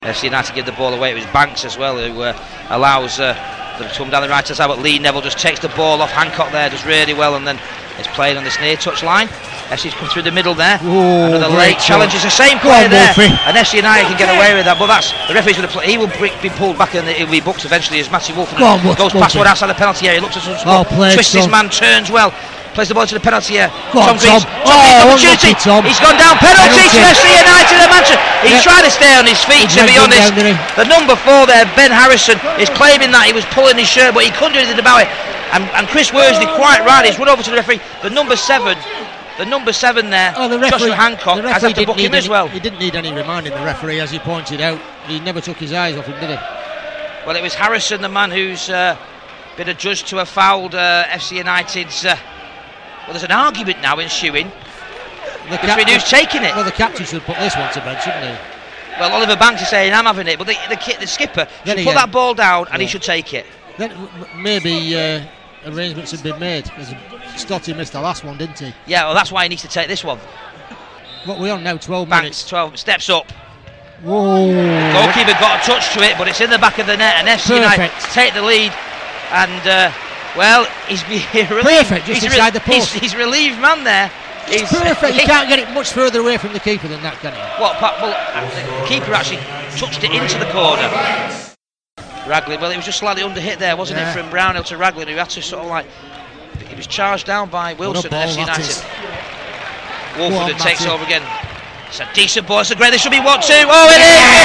FC United give the ball away. It was Banks as well who allows them to come down the right hand side, but Lee Neville just takes the ball off Hancock there, does really well, and then it's played on this near touch line. FC's come through the middle there. Ooh, another late challenge. It's the same player there, and FC United can get away with that. But that's the referee's going to play. He will be pulled back, and he'll be booked eventually as Matty Wolf goes past one outside the penalty area. Looks at some spot, twists his man, turns well. Plays the ball to the penalty area. Tom Greaves, opportunity. He's gone down. Penalty to FC United of Manchester. He's trying to stay on his feet, to be honest. The number 4 there, Ben Harrison, is claiming that he was pulling his shirt, but he couldn't do anything about it. And Chris Worsley, quite right, he's run over to the referee. The number 7 there, Joshua Hancock, has had to book him as well. He didn't need any reminding, the referee, as he pointed out. He never took his eyes off him, did he? Well, it was Harrison, the man who's been adjudged to have fouled FC United's. Well, there's an argument now ensuing between who's taking it. Well, the captain should put this one to bed, shouldn't he? Well, Oliver Banks is saying I'm having it, but the skipper should put that ball down and he should take it. Then maybe arrangements have been made. Stotty missed the last one, didn't he? Yeah, well, that's why he needs to take this one. What are we on now? 12 Banks, minutes. 12 steps up. Whoa! Goalkeeper got a touch to it, but it's in the back of the net, and FC United take the lead. And well, he's relieved. Perfect, just inside the post. He's relieved man there. He's perfect. You can't get it much further away from the keeper than that, can you? Well, the keeper actually touched it into the corner. Raglan, well, it was just slightly under hit there, wasn't it, from Brownhill to Raglan, who had to sort of like, he was charged down by Wilson and FC United. Wolford takes over again. It's a decent ball. It's a great. There should be 1-2. Oh, it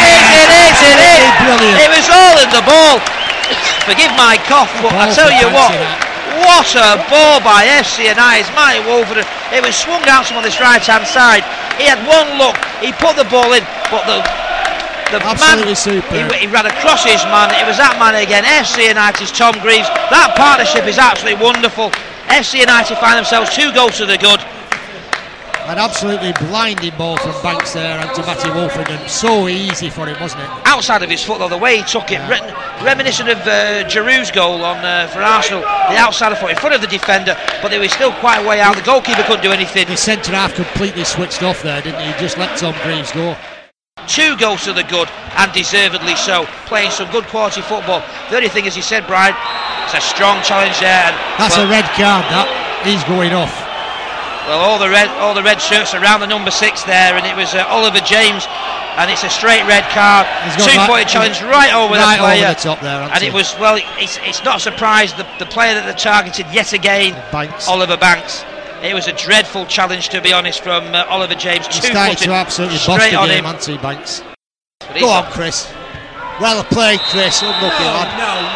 is! Brilliant. It was all in the ball. Forgive my cough, but I tell you what a ball by FC United. Matty Wolford. It was swung out on this right-hand side. He had one look. He put the ball in, but the man, he ran across his man. It was that man again. FC United's Tom Greaves. That partnership is absolutely wonderful. FC United find themselves 2 goals to the good. An absolutely blinding ball from Banks there and to Matty Wolford, and so easy for him, wasn't it? Outside of his foot though, the way he took it, reminiscent of Giroud's goal for Arsenal, the outside of foot in front of the defender, but they were still quite a way out. The goalkeeper couldn't do anything. The centre half completely switched off there, didn't he? He just let Tom Greaves go. 2 goals to the good, and deservedly so, playing some good quality football. The only thing, as you said, Brian, it's a strong challenge there. That's a red card, that. He's going off. Well, all the red shirts around the number 6 there, and it was Oliver James, and it's a straight red card. 2-pointed challenge right over the player. Over the top there, and it was, well, it's not a surprise, the player that they targeted yet again, Banks. Oliver Banks. It was a dreadful challenge, to be honest, from Oliver James. He started to absolutely bust the game, Anthony Banks. Go on, Chris. Well played, Chris. Unlucky lad.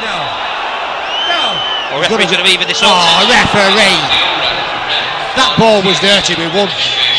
Oh, referee's going to even this up. Oh, referee. That ball was dirty, we won.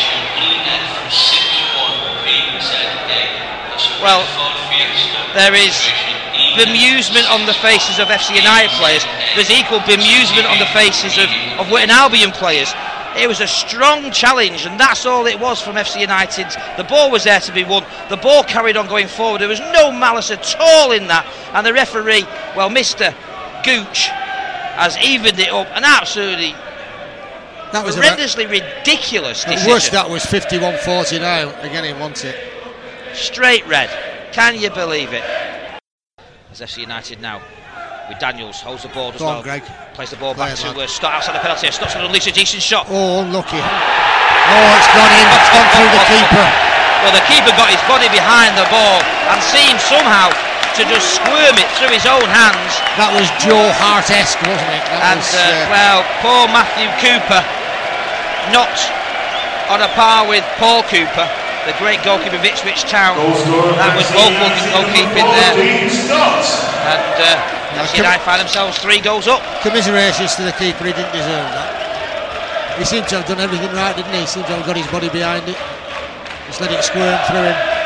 Well, there is bemusement on the faces of FC United players. There's equal bemusement on the faces of Witton Albion players. It was a strong challenge, and that's all it was from FC United. The ball was there to be won. The ball carried on going forward. There was no malice at all in that. And the referee, well, Mr. Gooch, has evened it up. And absolutely horrendously ridiculous decision. At worst, that was 51-40 now. Again, he wants it. Straight red. Can you believe it? As FC United now, with Daniels, holds the ball as well. Greg. Plays the ball back to Stott outside the penalty. Stott's going to unleash a decent shot. Oh, unlucky. Oh, it's gone in. It's gone through the keeper. Well, the keeper got his body behind the ball and seemed somehow to just squirm it through his own hands. That was Joe Hart-esque, wasn't it? Well, poor Matthew Cooper, not on a par with Paul Cooper, the great goalkeeper of Ipswich Town. That was woeful goalkeeping there. And United find themselves 3 goals up. Commiserations to the keeper, he didn't deserve that. He seemed to have done everything right, didn't he? He seemed to have got his body behind it. Just let it squirm through him.